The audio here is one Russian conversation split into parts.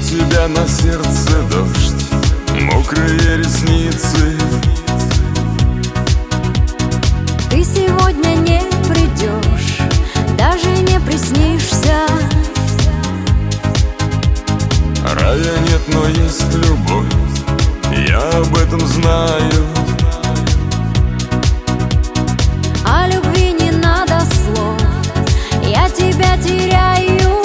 тебя на сердце дождь, мокрые ресницы. Ты сегодня не придешь, даже не приснишься. Рая нет, но есть любовь, я об этом знаю. О любви не надо слов, я тебя теряю.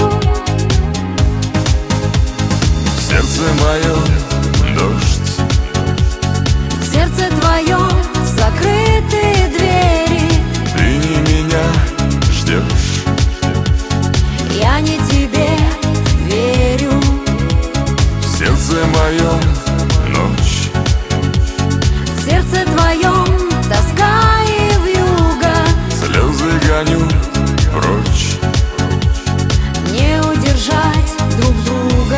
В сердце моем дождь, В сердце твоем закрытые двери. ты не меня ждешь, Я не тебе верю. в сердце моем ночь, В сердце твоем тоска и вьюга. слезы гоню прочь. Не удержать друг друга.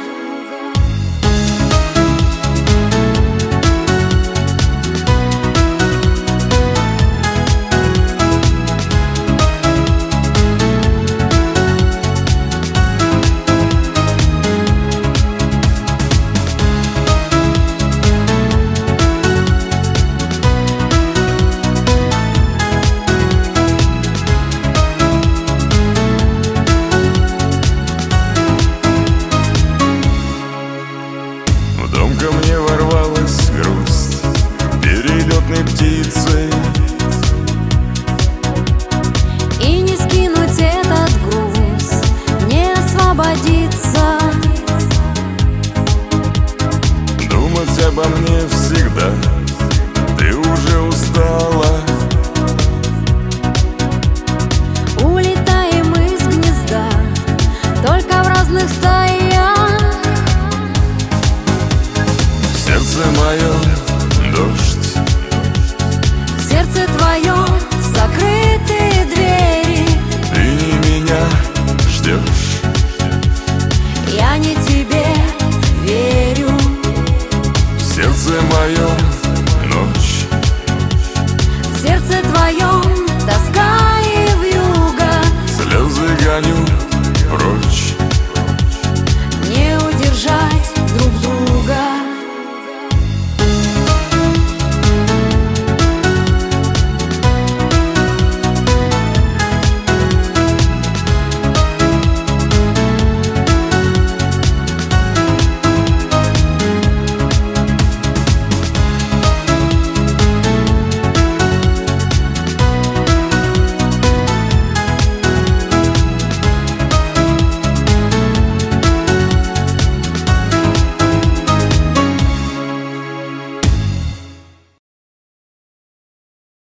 В дом ко мне ворвалась грусть перелетной птицей. И не скинуть этот груз, не освободиться. Думать обо мне всегда, ты уже устала. Улетаем из гнезда, только в разных стаях.